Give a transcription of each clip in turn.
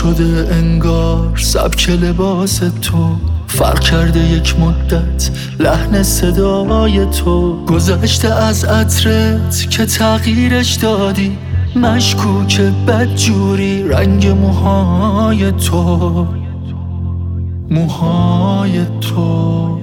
شده انگار سبک لباس تو، فرق کرده یک مدت لحن صدای تو. گذشته از عطرت که تغییرش دادی، مشکوک بدجوری رنگ موهای تو، موهای تو.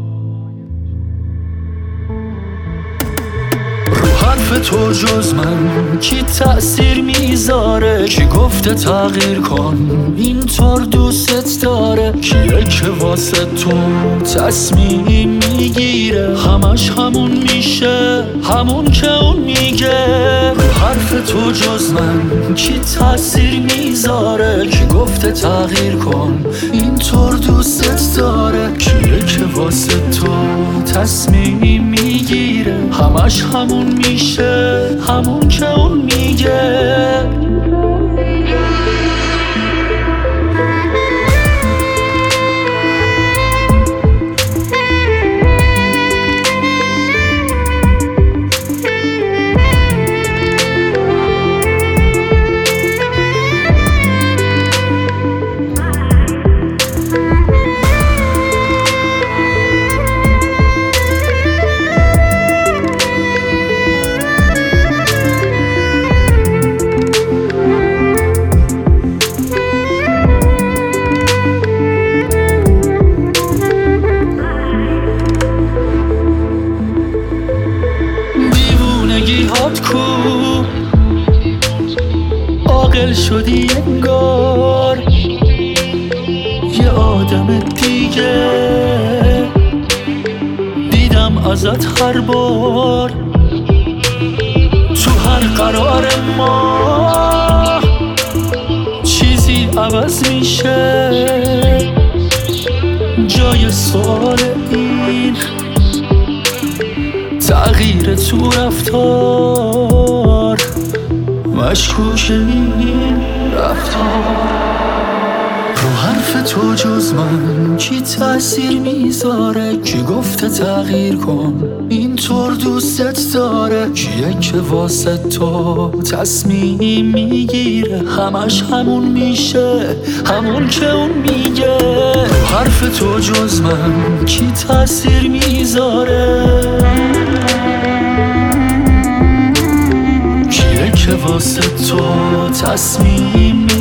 حرف تو جز من کی تأثیر میذاره؟ کی گفته تغییر کن اینطور دوست داره؟ کیه که واسه تو تصمیم میگیره؟ همش همون میشه همون که اون میگه. حرف تو جز من کی تأثیر میذاره؟ کی گفته تغییر کن اینطور دوست داره؟ کیه که واسه تو تصمیم میگیره؟ همش همون میشه همون که اون میگه. کو عاقل شدی انگار یه آدم دیگه، دیدم ازت هر بار تو هر قرار ما چیزی عوض میشه. جای سوال این تغییر تو رفتار، مشکوک این رفتار. رو حرف تو جز من کی تأثیر میذاره؟ کی گفته تغییر کن اینطور دوست داره؟ کیه که واسه تو تصمیم میگیره؟ همش همون میشه همون که اون میگه. رو حرف تو جز من کی تأثیر میذاره؟ که واسه تو تصمیم